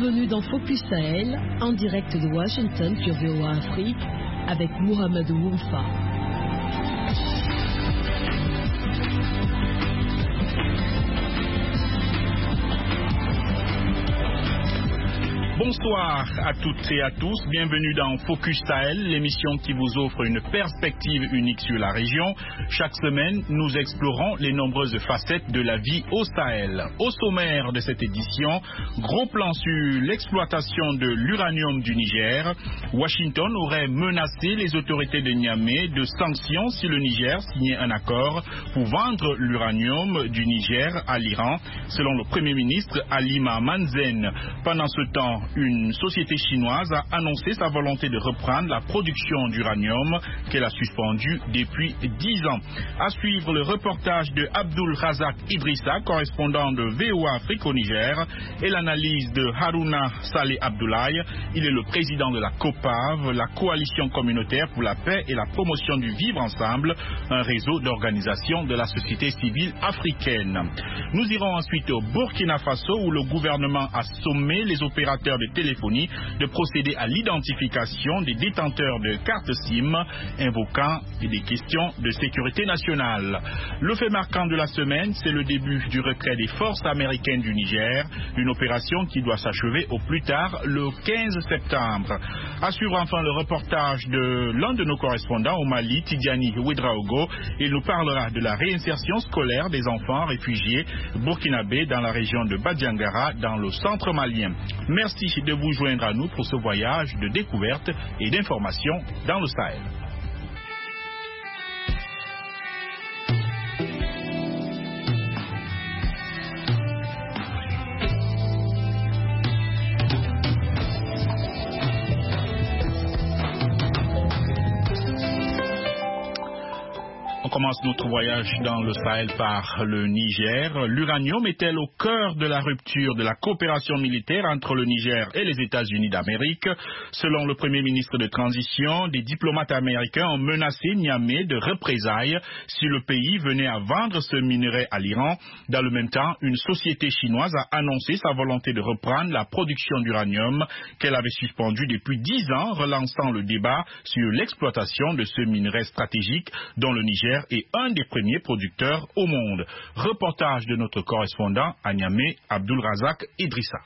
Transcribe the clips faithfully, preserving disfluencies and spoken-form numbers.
Bienvenue dans Focus Sahel, en direct de Washington sur V O A Afrique, avec Mohamed Woulfa. Bonsoir à toutes et à tous, bienvenue dans Focus Sahel, l'émission qui vous offre une perspective unique sur la région. Chaque semaine, nous explorons les nombreuses facettes de la vie au Sahel. Au sommaire de cette édition, gros plan sur l'exploitation de l'uranium du Niger. Washington aurait menacé les autorités de Niamey de sanctions si le Niger signait un accord pour vendre l'uranium du Niger à l'Iran, selon le Premier ministre Alima Manzen. Pendant ce temps, une société chinoise a annoncé sa volonté de reprendre la production d'uranium qu'elle a suspendue depuis dix ans. À suivre le reportage de Abdul Razak Idrissa, correspondant de V O A Afrique au Niger, et l'analyse de Haruna Saleh Abdoulaye. Il est le président de la COPAV, la Coalition communautaire pour la paix et la promotion du vivre ensemble, un réseau d'organisations de la société civile africaine. Nous irons ensuite au Burkina Faso, où le gouvernement a sommé les opérateurs de téléphonie de procéder à l'identification des détenteurs de cartes SIM, invoquant des questions de sécurité nationale. Le fait marquant de la semaine, c'est le début du retrait des forces américaines du Niger, une opération qui doit s'achever au plus tard le quinze septembre. Assure enfin le reportage de l'un de nos correspondants au Mali, Tidiani Ouedraogo. Il nous parlera de la réinsertion scolaire des enfants réfugiés burkinabés dans la région de Badiangara, dans le centre malien. Merci de vous joindre à nous pour ce voyage de découverte et d'information dans le Sahel. On commence notre voyage dans le Sahel par le Niger. L'uranium est-elle au cœur de la rupture de la coopération militaire entre le Niger et les États-Unis d'Amérique? Selon le Premier ministre de transition, des diplomates américains ont menacé Niamey de représailles si le pays venait à vendre ce minerai à l'Iran. Dans le même temps, une société chinoise a annoncé sa volonté de reprendre la production d'uranium qu'elle avait suspendue depuis dix ans, relançant le débat sur l'exploitation de ce minerai stratégique dont le Niger est un des premiers producteurs au monde. Reportage de notre correspondant à Niamey, Abdul Razak Idrissa.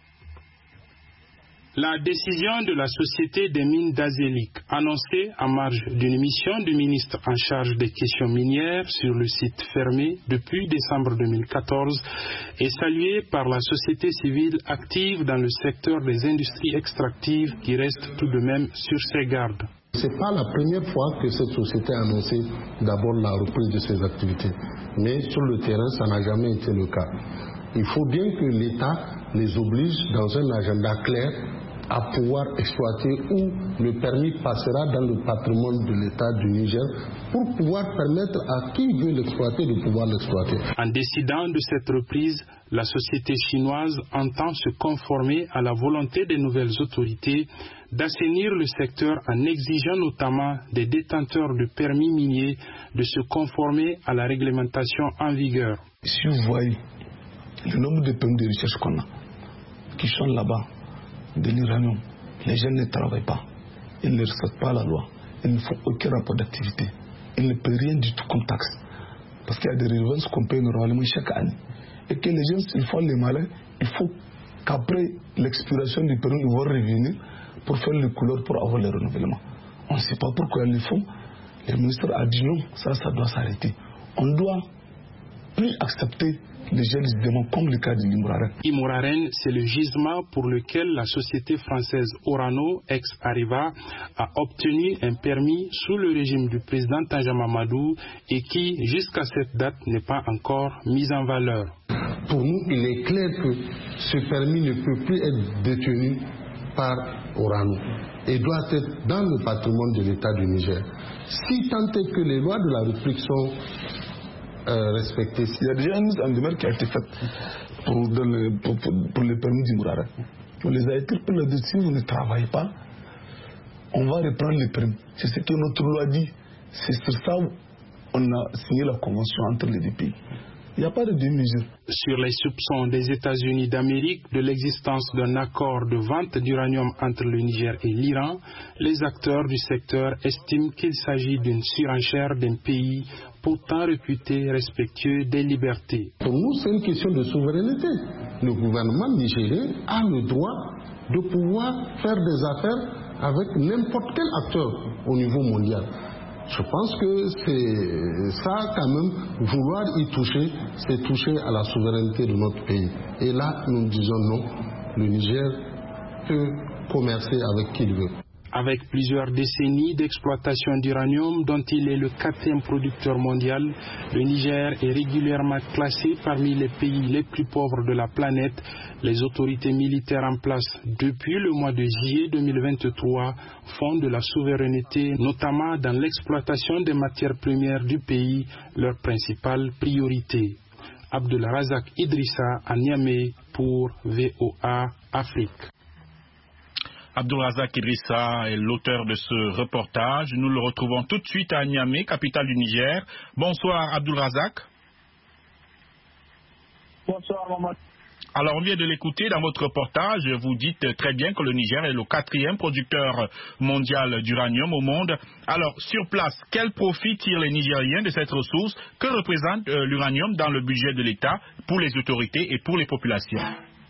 La décision de la Société des mines d'Azélik, annoncée en marge d'une mission du ministre en charge des questions minières sur le site fermé depuis décembre deux mille quatorze, est saluée par la société civile active dans le secteur des industries extractives qui reste tout de même sur ses gardes. Ce n'est pas la première fois que cette société a annoncé d'abord la reprise de ses activités. Mais sur le terrain, ça n'a jamais été le cas. Il faut bien que l'État les oblige dans un agenda clair à pouvoir exploiter où le permis passera dans le patrimoine de l'État du Niger pour pouvoir permettre à qui veut l'exploiter de pouvoir l'exploiter. En décidant de cette reprise, la société chinoise entend se conformer à la volonté des nouvelles autorités d'assainir le secteur en exigeant notamment des détenteurs de permis miniers de se conformer à la réglementation en vigueur. Si vous voyez le nombre de permis de recherche qu'on a, qui sont là-bas, de l'uranium, les jeunes ne travaillent pas, ils ne respectent pas la loi, ils ne font aucun rapport d'activité, ils ne paient rien du tout comme taxe, parce qu'il y a des redevances qu'on paye normalement chaque année, et que les jeunes, s'ils font les malins, il faut qu'après l'expiration du permis, ils vont revenir pour faire les couleurs, pour avoir les renouvellements. On ne sait pas pourquoi ils le font. Le ministre a dit non, ça, ça doit s'arrêter. On ne doit plus accepter les gisements comme le cas de l'Imouraren. Imouraren, c'est le gisement pour lequel la société française Orano, ex-Arriva, a obtenu un permis sous le régime du président Tanja Mamadou et qui, jusqu'à cette date, n'est pas encore mis en valeur. Pour nous, il est clair que ce permis ne peut plus être détenu par Orano et doit être dans le patrimoine de l'État du Niger. Si tant est que les lois de la République sont euh, respectées. Il y a déjà une mise en demeure qui a été faite pour, le, pour, pour, pour les permis d'Imouraren. On les a écrits pour leur dire si vous ne travaillez pas, on va reprendre les permis. C'est ce que notre loi dit. C'est sur ça qu'on a signé la convention entre les deux pays. Il n'y a pas de demi-mesure. Sur les soupçons des États-Unis d'Amérique de l'existence d'un accord de vente d'uranium entre le Niger et l'Iran, les acteurs du secteur estiment qu'il s'agit d'une surenchère d'un pays pourtant réputé respectueux des libertés. Pour nous, c'est une question de souveraineté. Le gouvernement nigérien a le droit de pouvoir faire des affaires avec n'importe quel acteur au niveau mondial. Je pense que c'est ça quand même, vouloir y toucher, c'est toucher à la souveraineté de notre pays. Et là, nous disons non, le Niger peut commercer avec qui il veut. Avec plusieurs décennies d'exploitation d'uranium dont il est le quatrième producteur mondial, le Niger est régulièrement classé parmi les pays les plus pauvres de la planète. Les autorités militaires en place depuis le mois de juillet deux mille vingt-trois font de la souveraineté, notamment dans l'exploitation des matières premières du pays, leur principale priorité. Abdulrazak Idrissa à Niamey pour V O A Afrique. Abdulrazak Idrissa est l'auteur de ce reportage. Nous le retrouvons tout de suite à Niamey, capitale du Niger. Bonsoir Abdulrazak. Bonsoir Maman. Alors on vient de l'écouter dans votre reportage. Vous dites très bien que le Niger est le quatrième producteur mondial d'uranium au monde. Alors sur place, quel profit tirent les Nigériens de cette ressource? Que représente euh, l'uranium dans le budget de l'État pour les autorités et pour les populations?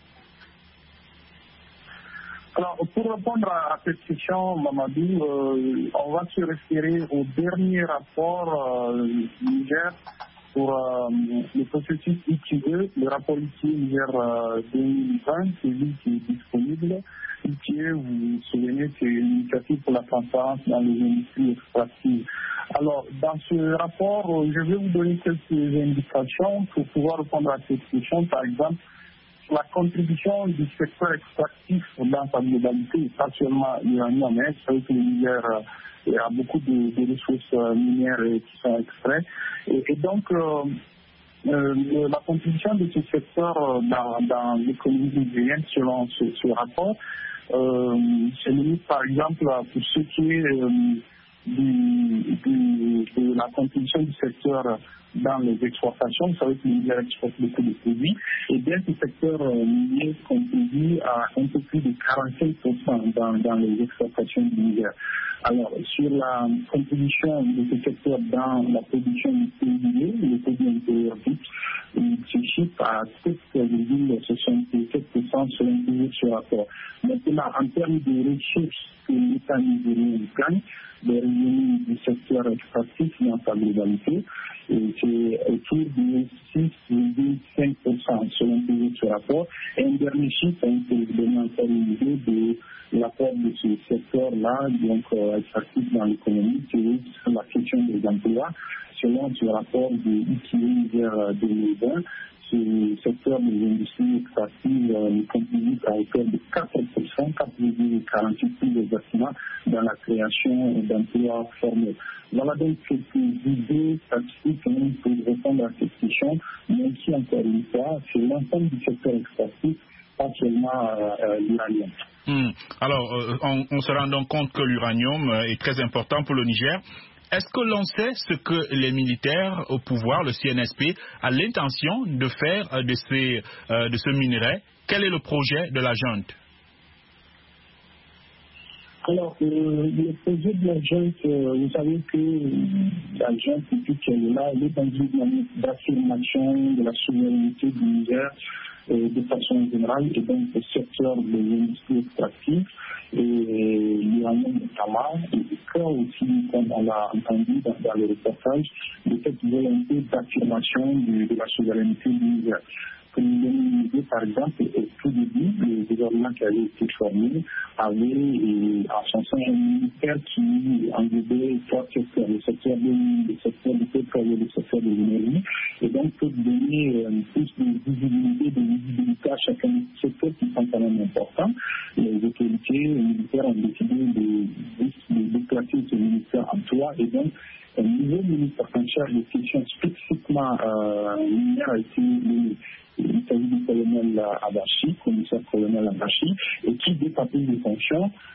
Alors, pour répondre à cette question, Mamadou, euh, on va se référer au dernier rapport euh, du Niger pour euh, le processus I T E, le rapport I T E Niger euh, deux mille vingt, c'est lui qui est disponible. I T E, vous vous souvenez, c'est l'initiative pour la transparence dans les industries extractives. Alors, dans ce rapport, je vais vous donner quelques indications pour pouvoir répondre à cette question. Par exemple, la contribution du secteur extractif dans sa globalité, pas seulement l'uranium, mais c'est vrai que le Niger euh, a beaucoup de, de ressources euh, minières euh, qui sont extraites. Et, et donc, euh, euh, la contribution de ce secteur euh, dans, dans l'économie nigérienne, selon ce, ce rapport, euh, se limite par exemple pour ce qui est euh, du, du, de la contribution du secteur dans les exportations. Vous savez que le Niger exporte beaucoup de produits, et bien ce secteur euh, minier contribue à un peu plus de quarante-cinq pour cent dans, dans les exportations du Niger. Alors, sur la contribution de ce secteur dans la production du P I B, le produit intérieur brut, il se chiffre à sept virgule soixante-sept pour cent selon toujours ce rapport. Maintenant, en termes de ressources que l'État nigérien gagne, les revenus du secteur extractif dans sa globalité, c'est autour de six virgule cinq pour cent selon toujours ce rapport. Et un dernier chiffre, on peut donner encore une idée de l'apport de ce secteur-là, donc euh, extractif dans l'économie, c'est la question des emplois. Selon ce rapport de I T I vers deux mille vingt, ce secteur des industries extractives euh, contribue à hauteur de quatre pour cent, quatre virgule quarante-huit pour cent plus exactement, dans la création d'emplois formels. Voilà donc quelques idées statistiques pour répondre à cette question, même si encore une fois, c'est l'ensemble du secteur extractif, pas seulement euh, l'uranium. Hum. Alors, euh, on, on se rend donc compte que l'uranium est très important pour le Niger. Est-ce que l'on sait ce que les militaires au pouvoir, le C N S P, a l'intention de faire de, ces, euh, de ce minerai? Quel est le projet de la junte? Alors, euh, le projet de la junte, euh, vous savez que la junte, depuis qu'elle est là, elle est dans une dynamique d'affirmation de la souveraineté du Niger euh, de façon générale, et donc le secteur des industries extractives, et l'uranium notamment, et le cas aussi, comme on l'a entendu dans, dans le reportage, de cette volonté d'affirmation de, de la souveraineté du Niger. Pour nous donner une idée, par exemple, au tout début, le gouvernement qui avait été formé avait à son sein un ministère qui englobait trois secteurs, le secteur de l'huile, le secteur du pétrole et le secteur de l'énergie, et donc pour donner euh, plus de visibilité, de visibilité à chacun des secteurs qui sont quand même importants. Les autorités militaires ont décidé de, de, de placer ce ministère en toi, et donc un nouveau ministre en charge des questions spécifiquement euh, minières a été nommé. Il s'agit du colonel Abachi, commissaire colonel Abachi, et qui, dès sa prise de fonction,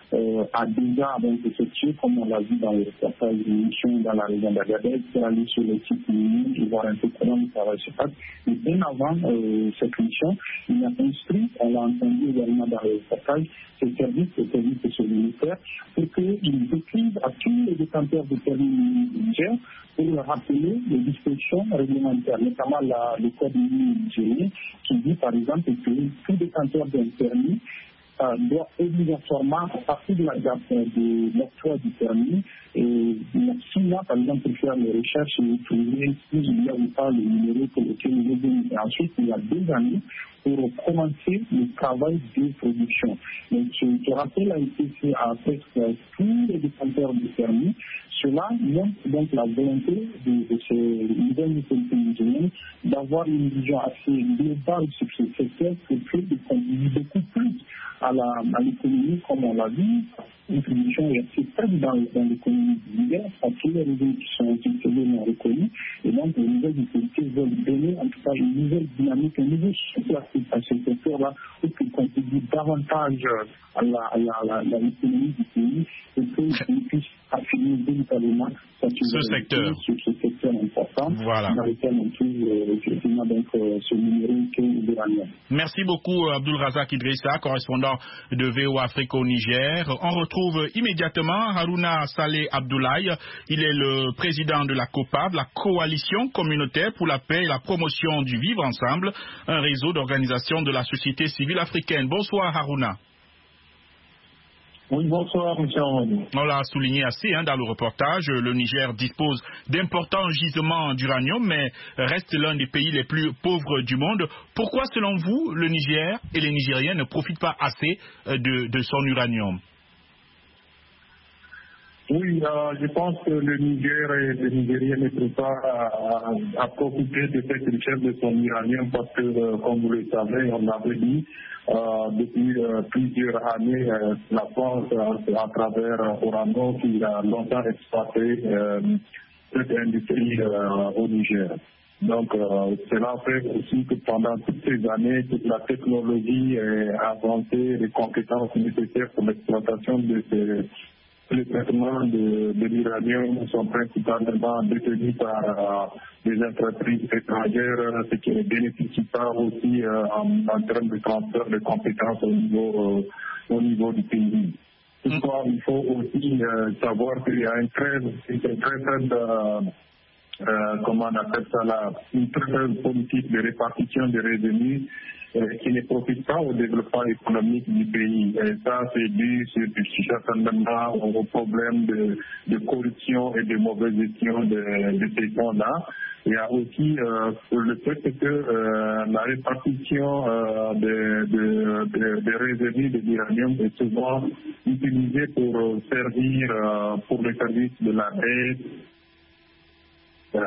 euh, a déjà donc, effectué, comme on l'a vu dans le reportage d'émission dans la région d'Agadez, pour aller sur le site minier et voir un peu comment le travail se passe. Mais bien avant euh, cette mission, il a instruit, on l'a entendu également dans le reportage, ces services, les services de ce ministère, pour qu'ils écrivent à tous les détenteurs de permis Niger pour leur rappeler les dispositions réglementaires, notamment la, le code nigérien qui dit par exemple que tout détenteur d'un permis euh, doit obligatoirement, à partir de la date de l'octroi du permis, et il y a six mois par exemple pour faire les recherches et trouver s'il y a ou pas le numéro pour lequel il est venu. Et ensuite, il y a deux années pour commencer le travail de production. Donc, ce rappel a été fait à presque tous les détenteurs de permis. Cela montre donc la volonté de, de ces nouvelles autorités nigériennes d'avoir une vision assez globale sur ce secteur pour que contribuer beaucoup plus à l'économie, comme on l'a vu. Une contribution est assez faible dans, dans l'économie du Niger, à tous les réseaux qui sont utilisés non reconnus. Et donc, les nouvelles autorités veulent donner en tout cas une nouvelle dynamique, un nouveau souffle à ce secteur-là pour qu'il contribue davantage à l'économie du pays et qu'il puisse affiner véritablement ce secteur. Sur ce secteur important voilà. Dans lequel on trouve effectivement donc ce numérique et l'uranium. Merci beaucoup Abdul Razak Idrissa, correspondant de V O Afrique au Niger. On retrouve immédiatement Haruna Saleh Abdoulaye. Il est le président de la COPAV, la Coalition communautaire pour la paix et la promotion du vivre ensemble, un réseau d'organisations de la société civile africaine. Bonsoir Haruna. Oui, bonsoir, M. Amadou. On l'a souligné assez hein, dans le reportage. Le Niger dispose d'importants gisements d'uranium, mais reste l'un des pays les plus pauvres du monde. Pourquoi, selon vous, le Niger et les Nigériens ne profitent pas assez de, de son uranium? Oui, euh, je pense que le Niger et les Nigériens ne peuvent pas à, à profiter de cette richesse de son uranium parce que, euh, comme vous le savez, on l'avait dit, euh, depuis euh, plusieurs années, euh, la France, euh, à travers euh, Orano, qui a longtemps exploité euh, cette industrie euh, au Niger. Donc, euh, cela fait aussi que pendant toutes ces années, toute la technologie a avancé, les compétences nécessaires pour l'exploitation de ces les traitements de, de l'uranium sont principalement détenus par euh, des entreprises étrangères, ce qui ne bénéficie pas aussi euh, en, en termes de transfert de compétences au niveau, euh, au niveau du pays. Toutefois, il faut aussi euh, savoir qu'il y a une très, une très faible, euh, euh, comment on appelle ça là, une très faible politique de répartition des revenus qui ne profite pas au développement économique du pays. Et ça, c'est dû certainement au problème de, de corruption et de mauvaise gestion de, de ces fonds-là. Il y a aussi euh, le fait que euh, la répartition euh, des de, de, de revenus de l'uranium est souvent utilisée pour servir euh, pour le service de la paix. Euh,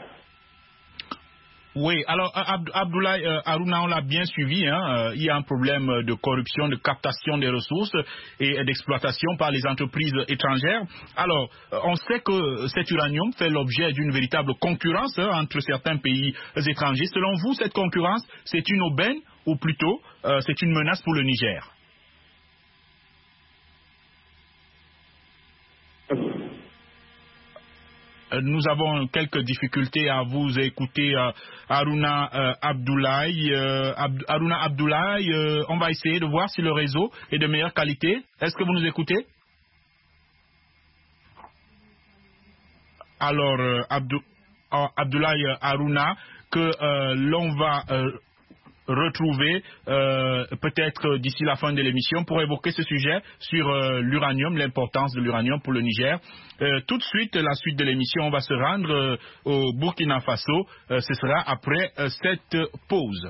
Oui, alors Ab Abdoulaye euh, Haruna, on l'a bien suivi, hein, euh, il y a un problème de corruption, de captation des ressources et d'exploitation par les entreprises étrangères. Alors, euh, on sait que cet uranium fait l'objet d'une véritable concurrence hein, entre certains pays étrangers. Selon vous, cette concurrence, c'est une aubaine ou plutôt euh, c'est une menace pour le Niger? Nous avons quelques difficultés à vous écouter, euh, Haruna euh, Abdoulaye. Euh, Ab Haruna Abdoulaye, euh, on va essayer de voir si le réseau est de meilleure qualité. Est-ce que vous nous écoutez? Alors, euh, Abdou Abdoulaye Haruna, que euh, l'on va euh, retrouver euh, peut-être d'ici la fin de l'émission pour évoquer ce sujet sur euh, l'uranium, l'importance de l'uranium pour le Niger. Euh, tout de suite, la suite de l'émission, on va se rendre euh, au Burkina Faso. Euh, ce sera après euh, cette pause.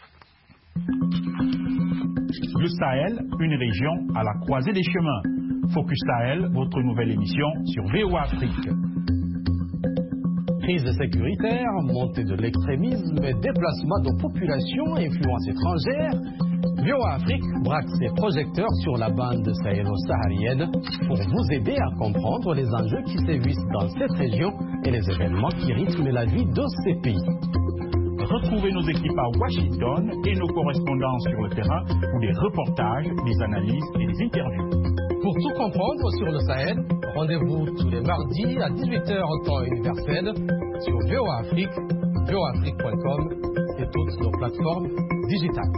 Le Sahel, une région à la croisée des chemins. Focus Sahel, votre nouvelle émission sur V O Afrique. Crise sécuritaire, montée de l'extrémisme et déplacement de populations, influence étrangère, V O Afrique braque ses projecteurs sur la bande sahélo-saharienne pour vous aider à comprendre les enjeux qui sévissent dans cette région et les événements qui rythment la vie de ces pays. Retrouvez nos équipes à Washington et nos correspondants sur le terrain pour des reportages, des analyses et des interviews. Pour Pour tout comprendre sur le Sahel, rendez-vous tous les mardis à dix-huit heures en temps universel sur V O A Afrique, V O A Afrique point com et toutes nos plateformes digitales.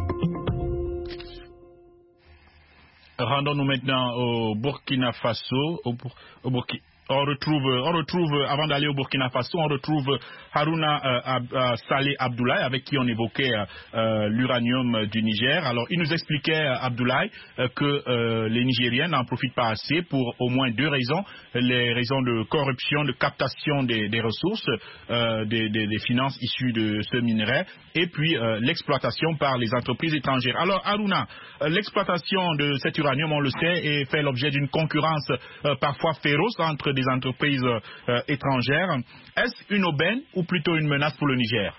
Rendons-nous maintenant au Burkina Faso, au, au Burkina. On retrouve, on retrouve, avant d'aller au Burkina Faso, on retrouve Haruna euh, Ab, euh, Saleh Abdoulaye, avec qui on évoquait euh, l'uranium du Niger. Alors, il nous expliquait, Abdoulaye, euh, que euh, les Nigériens n'en profitent pas assez pour au moins deux raisons. Les raisons de corruption, de captation des, des ressources, euh, des, des, des finances issues de ce minerai, et puis euh, l'exploitation par les entreprises étrangères. Alors, Haruna, euh, l'exploitation de cet uranium, on le sait, est fait l'objet d'une concurrence euh, parfois féroce entre des entreprises euh, étrangères. Est-ce une aubaine ou plutôt une menace pour le Niger?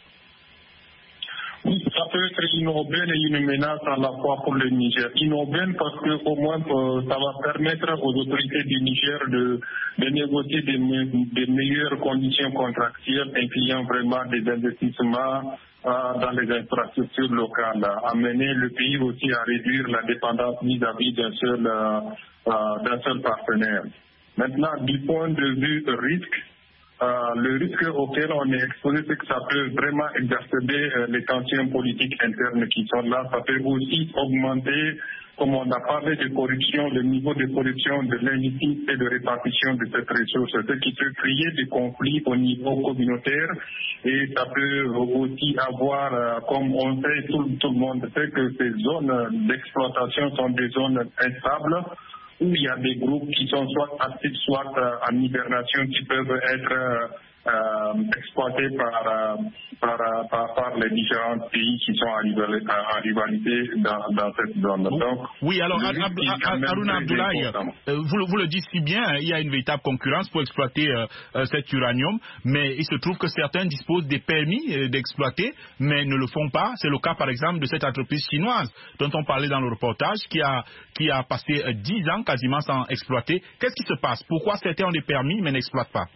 Oui, ça peut être une aubaine et une menace à la fois pour le Niger. Une aubaine parce que au moins euh, ça va permettre aux autorités du Niger de, de négocier des, me, des meilleures conditions contractuelles, incluant vraiment des investissements euh, dans les infrastructures locales, amener le pays aussi à réduire la dépendance vis-à-vis d'un seul, euh, euh, d'un seul partenaire. Maintenant, du point de vue risque, euh, le risque auquel on est exposé, c'est que ça peut vraiment exacerber euh, les tensions politiques internes qui sont là. Ça peut aussi augmenter, comme on a parlé de corruption, le niveau de corruption, de l'injustice et de répartition de cette ressource, ce qui peut créer des conflits au niveau communautaire. Et ça peut aussi avoir, euh, comme on sait, tout, tout le monde sait que ces zones d'exploitation sont des zones instables, où il y a des groupes qui sont soit actifs, soit euh, en hibernation, qui peuvent être euh, euh, exploités par, euh, par, par, par les différents pays qui sont en rivalité, en rivalité dans, dans cette zone. Donc, oui, alors Haruna Abdoulaye, euh, vous, vous le dites si bien, il y a une véritable concurrence pour exploiter euh, euh, cet uranium, mais il se trouve que certains disposent des permis euh, d'exploiter, mais ne le font pas. C'est le cas par exemple de cette entreprise chinoise dont on parlait dans le reportage, qui a, qui a passé euh, dix ans quasiment sans exploiter. Qu'est-ce qui se passe? Pourquoi certains ont des permis mais n'exploitent pas?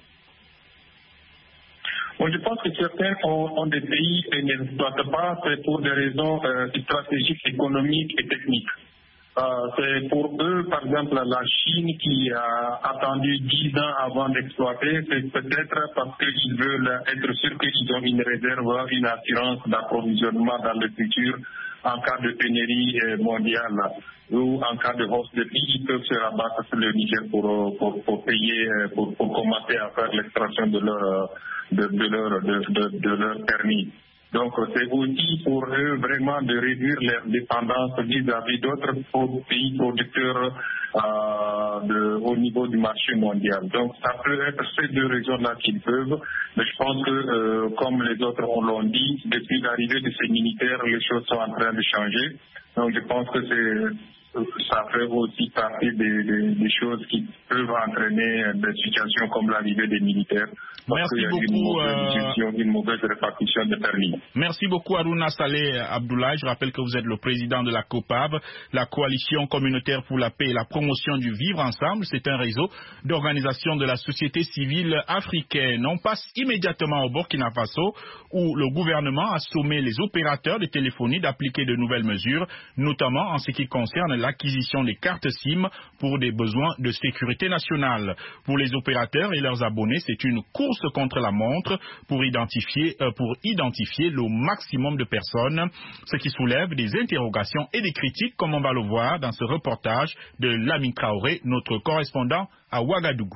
Bon, je pense que certains ont, ont des pays et n'exploitent pas, c'est pour des raisons euh, stratégiques, économiques et techniques. Euh, c'est pour eux, par exemple, la Chine qui a attendu dix ans avant d'exploiter, c'est peut-être parce qu'ils veulent être sûrs qu'ils ont une réserve, une assurance d'approvisionnement dans le futur en cas de pénurie mondiale ou en cas de hausse de prix, ils peuvent se rabattre sur le Niger pour, pour, pour payer, pour, pour commencer à faire l'extraction de leur, de, de leur, de, de, de leur permis. Donc c'est aussi pour eux vraiment de réduire leur dépendance vis-à-vis d'autres pays producteurs euh, de, au niveau du marché mondial. Donc ça peut être ces deux raisons-là qu'ils peuvent, mais je pense que euh, comme les autres l'ont dit, depuis l'arrivée de ces militaires, les choses sont en train de changer. Donc je pense que c'est ça fait aussi partie des, des, des choses qui peuvent entraîner des situations comme l'arrivée des militaires. Parce Merci qu'il y a beaucoup. Une mauvaise, gestion, une mauvaise répartition de permis. Merci beaucoup Haruna Saleh Abdoulaye. Je rappelle que vous êtes le président de la COPAB, la Coalition communautaire pour la paix et la promotion du vivre ensemble. C'est un réseau d'organisations de la société civile africaine. On passe immédiatement au Burkina Faso, où le gouvernement a sommé les opérateurs de téléphonie d'appliquer de nouvelles mesures, notamment en ce qui concerne l'acquisition des cartes SIM pour des besoins de sécurité nationale. Pour les opérateurs et leurs abonnés, c'est une course contre la montre pour identifier, euh, pour identifier le maximum de personnes, ce qui soulève des interrogations et des critiques, comme on va le voir dans ce reportage de Lamine Traoré, notre correspondant à Ouagadougou.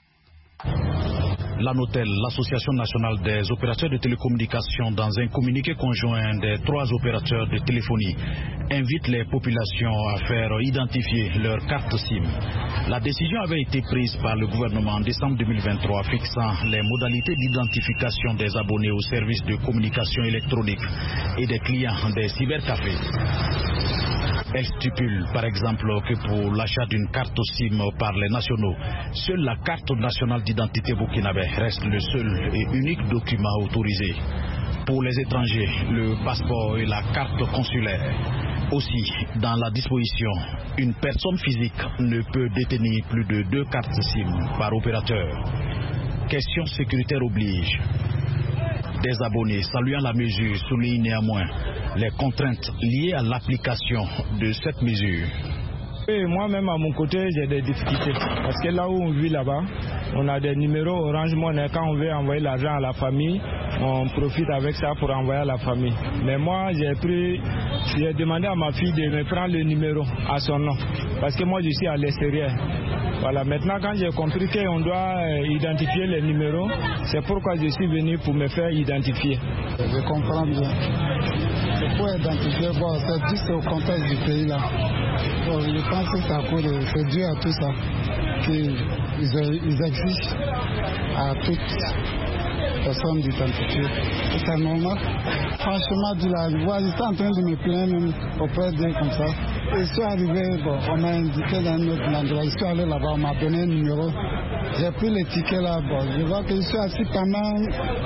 L'ANOTEL, l'Association nationale des opérateurs de télécommunications, dans un communiqué conjoint des trois opérateurs de téléphonie, invite les populations à faire identifier leur carte SIM. La décision avait été prise par le gouvernement en décembre deux mille vingt-trois, fixant les modalités d'identification des abonnés aux services de communication électronique et des clients des cybercafés. Elle stipule par exemple que pour l'achat d'une carte SIM par les nationaux, seule la carte nationale d'identité burkinabé reste le seul et unique document autorisé. Pour les étrangers, le passeport et la carte consulaire. Aussi, dans la disposition, une personne physique ne peut détenir plus de deux cartes SIM par opérateur. Question sécuritaire oblige. Des abonnés saluant la mesure soulignent néanmoins les contraintes liées à l'application de cette mesure. Et moi-même, à mon côté, j'ai des difficultés. Parce que là où on vit là-bas, on a des numéros Orange Money. Quand on veut envoyer l'argent à la famille, on profite avec ça pour envoyer à la famille. Mais moi, j'ai pris, j'ai demandé à ma fille de me prendre le numéro à son nom. Parce que moi, je suis à l'extérieur. Voilà, maintenant, quand j'ai compris qu'on doit identifier les numéros, c'est pourquoi je suis venu pour me faire identifier. Je comprends bien. C'est pour identifier, bon, c'est juste au contexte du pays là. Bon, je pense que ça pour, c'est dû à tout ça. Qu'ils ils exigent à toutes personnes d'identifier. C'est normal. Franchement, du là, j'étais en train de me plaindre auprès d'eux comme ça. Et je suis arrivé, bon, on m'a indiqué dans un autre endroit. Je suis allé là-bas, on m'a donné un numéro. J'ai pris les tickets là, bon, je vois que je suis assis pendant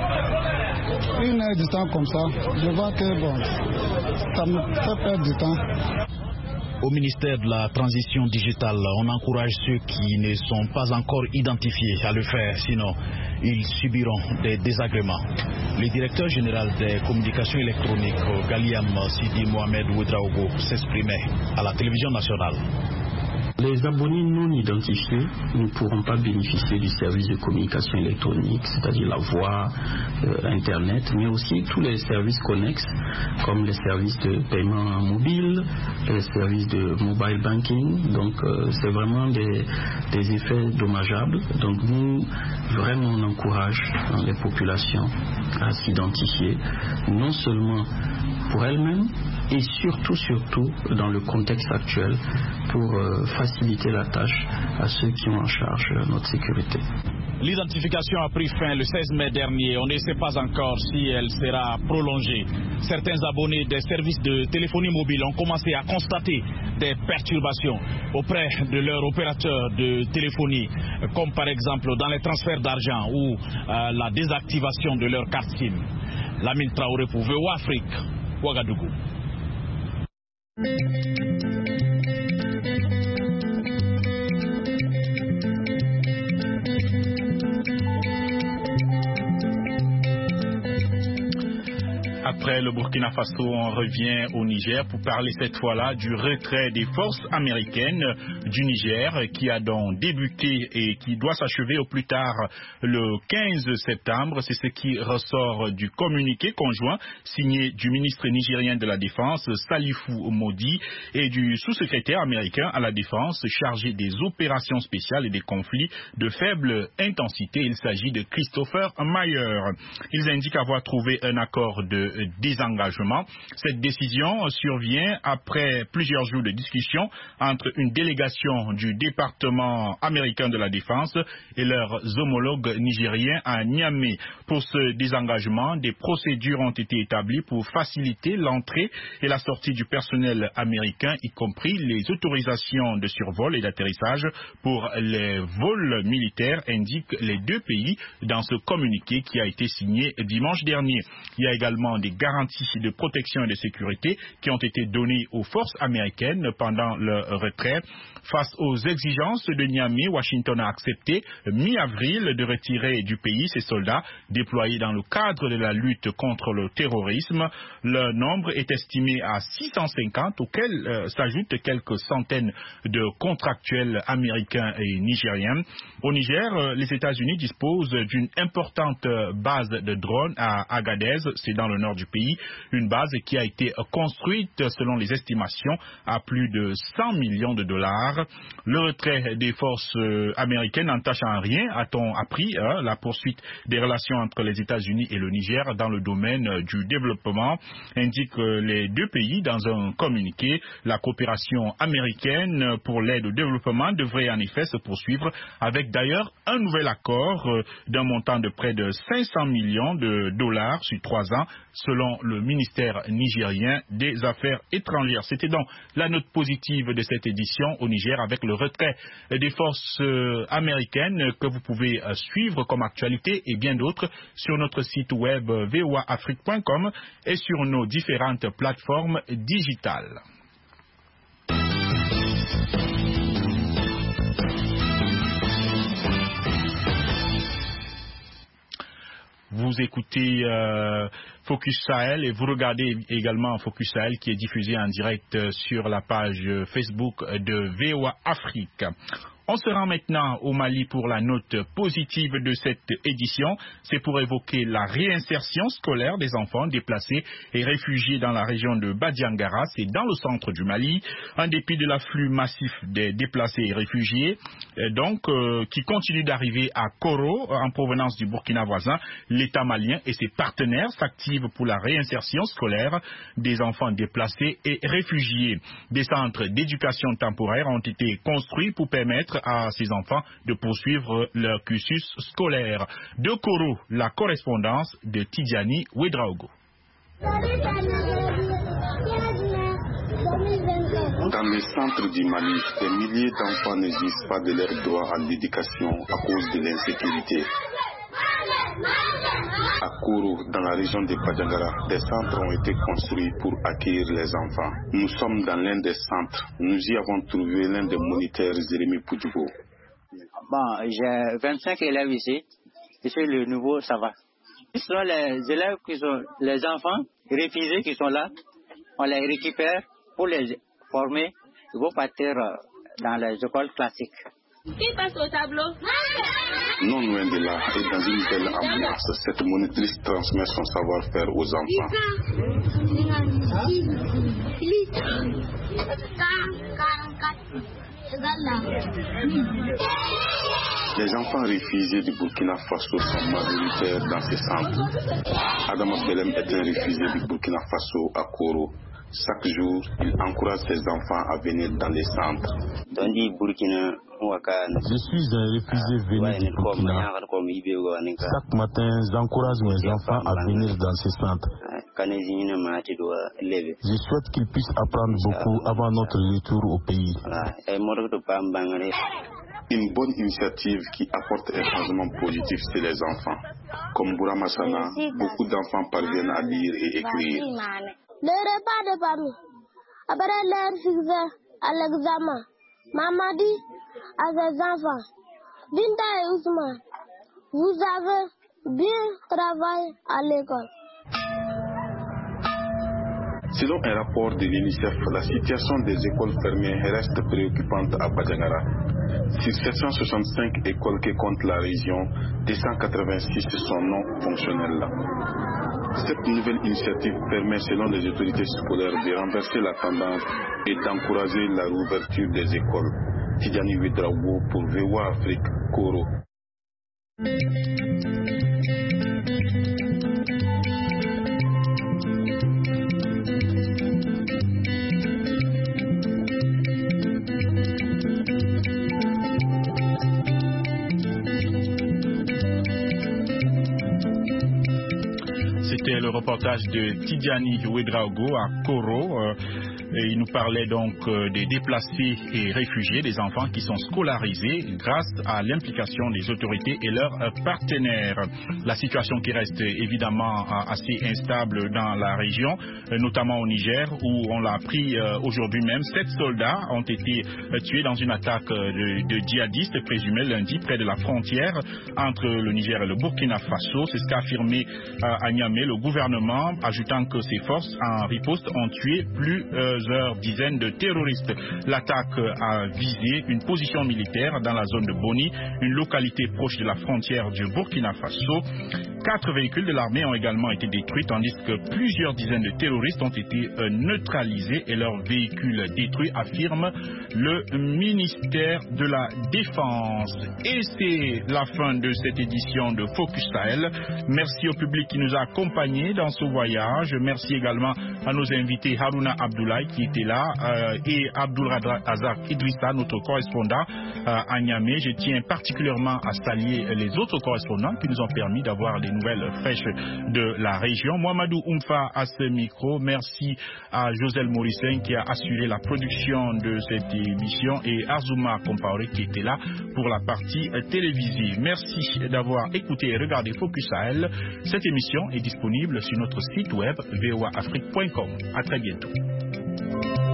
une heure du temps comme ça. Je vois que, bon, ça me fait perdre du temps. Au ministère de la Transition digitale, on encourage ceux qui ne sont pas encore identifiés à le faire, sinon ils subiront des désagréments. Le directeur général des communications électroniques, Galiam Sidi Mohamed Ouedraogo, s'exprimait à la télévision nationale. Les abonnés non identifiés ne pourront pas bénéficier du service de communication électronique, c'est-à-dire la voix, euh, Internet, mais aussi tous les services connexes, comme les services de paiement mobile, les services de mobile banking. Donc, euh, c'est vraiment des, des effets dommageables. Donc, nous, vraiment, on encourage les populations à s'identifier, non seulement pour elles-mêmes, et surtout, surtout, dans le contexte actuel, pour euh, faciliter la tâche à ceux qui ont en charge euh, notre sécurité. L'identification a pris fin le seize mai dernier. On ne sait pas encore si elle sera prolongée. Certains abonnés des services de téléphonie mobile ont commencé à constater des perturbations auprès de leur opérateur de téléphonie, comme par exemple dans les transferts d'argent ou euh, la désactivation de leur carte SIM. Lamine Traoré pour V O A Afrique, Ouagadougou. Après le Burkina Faso, on revient au Niger pour parler cette fois-là du retrait des forces américaines du Niger qui a donc débuté et qui doit s'achever au plus tard le quinze septembre. C'est ce qui ressort du communiqué conjoint signé du ministre nigérien de la Défense, Salifou Modi, et du sous-secrétaire américain à la Défense chargé des opérations spéciales et des conflits de faible intensité. Il s'agit de Christopher Mayer. Ils indiquent avoir trouvé un accord de désengagement. Cette décision survient après plusieurs jours de discussion entre une délégation du département américain de la Défense et leurs homologues nigériens à Niamey. Pour ce désengagement, des procédures ont été établies pour faciliter l'entrée et la sortie du personnel américain, y compris les autorisations de survol et d'atterrissage pour les vols militaires, indiquent les deux pays dans ce communiqué qui a été signé dimanche dernier. Il y a également des garanties de protection et de sécurité qui ont été données aux forces américaines pendant le retrait. Face aux exigences de Niamey, Washington a accepté mi-avril de retirer du pays ses soldats déployés dans le cadre de la lutte contre le terrorisme. Le nombre est estimé à six cent cinquante, auxquels euh, s'ajoutent quelques centaines de contractuels américains et nigériens. Au Niger, euh, les États-Unis disposent d'une importante base de drones à Agadez, c'est dans le nord du pays, une base qui a été construite selon les estimations à plus de cent millions de dollars. Le retrait des forces américaines n'entache en rien, a-t-on appris, hein, la poursuite des relations entre les États-Unis et le Niger dans le domaine du développement, indique les deux pays dans un communiqué. La coopération américaine pour l'aide au développement devrait en effet se poursuivre avec d'ailleurs un nouvel accord d'un montant de près de cinq cents millions de dollars sur trois ans, selon le ministère nigérien des Affaires étrangères. C'était donc la note positive de cette édition au Niger avec le retrait des forces américaines que vous pouvez suivre comme actualité et bien d'autres sur notre site web v o a afrique point com et sur nos différentes plateformes digitales. vous écoutez euh, Focus Sahel et vous regardez également Focus Sahel qui est diffusé en direct sur la page Facebook de V O A Afrique. On se rend maintenant au Mali pour la note positive de cette édition. C'est pour évoquer la réinsertion scolaire des enfants déplacés et réfugiés dans la région de Badiangara, c'est dans le centre du Mali. En dépit de l'afflux massif des déplacés et réfugiés, donc euh, qui continue d'arriver à Koro en provenance du Burkina voisin, l'État malien et ses partenaires s'activent pour la réinsertion scolaire des enfants déplacés et réfugiés. Des centres d'éducation temporaire ont été construits pour permettre à ces enfants de poursuivre leur cursus scolaire. De Koro, la correspondance de Tidjani Ouedraogo. Dans les centres du Mali, des milliers d'enfants ne jouissent pas de leur droit à l'éducation à cause de l'insécurité. À Koro, dans la région de Badiangara, des centres ont été construits pour accueillir les enfants. Nous sommes dans l'un des centres. Nous y avons trouvé l'un des moniteurs, Jérémy Poudjougo. Bon, j'ai vingt-cinq élèves ici. Je suis le nouveau, ça va. Ce sont les élèves qui sont les enfants réfugiés qui sont là. On les récupère pour les former. Ils vont partir dans les écoles classiques. Qui passe au tableau? Non loin de là, et dans une belle ambiance, cette monitrice transmet son savoir-faire aux enfants. Les enfants réfugiés du Burkina Faso sont majoritaires dans ces centres. Adam Belem est un réfugié du Burkina Faso à Koro. Chaque jour, il encourage ses enfants à venir dans les centres. Je suis un réfugié venu du Burkina. Chaque matin, j'encourage mes enfants à venir dans ces centres. Je souhaite qu'ils puissent apprendre beaucoup avant notre retour au pays. Une bonne initiative qui apporte un changement positif chez les enfants. Comme Bouramassana, beaucoup d'enfants parviennent à lire et écrire. Le repas de famille. Après l'heure fixée à l'examen, maman dit à ses enfants, Binta et Ousmane, vous avez bien travaillé à l'école. Selon un rapport de l'UNICEF, la situation des écoles fermées reste préoccupante à Badiangara. Sur sept cent soixante-cinq écoles qui comptent la région, deux cent quatre-vingt-six sont non fonctionnelles. Cette nouvelle initiative permet, selon les autorités scolaires, de renverser la tendance et d'encourager la réouverture des écoles. Tidjani Ouedraogo pour V O A Afrique, Koro. C'était le reportage de Tidjani Ouedraogo à Koro. Euh, et il nous parlait donc euh, des déplacés et réfugiés, des enfants qui sont scolarisés grâce à l'implication des autorités et leurs euh, partenaires. La situation qui reste évidemment euh, assez instable dans la région, euh, notamment au Niger, où on l'a appris euh, aujourd'hui même, sept soldats ont été euh, tués dans une attaque euh, de, de djihadistes présumés lundi près de la frontière entre le Niger et le Burkina Faso. C'est ce qu'a affirmé euh, à Niamey le gouvernement, ajoutant que ses forces en riposte ont tué plusieurs dizaines de terroristes. L'attaque a visé une position militaire dans la zone de Boni, une localité proche de la frontière du Burkina Faso. Quatre véhicules de l'armée ont également été détruits, tandis que plusieurs dizaines de terroristes ont été euh, neutralisés et leurs véhicules détruits, affirme le ministère de la Défense. Et c'est la fin de cette édition de Focus Sahel. Merci au public qui nous a accompagnés dans ce voyage. Merci également à nos invités Haruna Abdoulaye qui était là euh, et Abdul Razak Idrissa, notre correspondant euh, à Niamey. Je tiens particulièrement à saluer les autres correspondants qui nous ont permis d'avoir les nouvelles fraîches de la région. Mohamedou Oumfa à ce micro. Merci à Josel Morissin qui a assuré la production de cette émission et Azuma Compaoré qui était là pour la partie télévisive. Merci d'avoir écouté et regardé Focus Sahel. Cette émission est disponible sur notre site web v o a afrique point com. À très bientôt.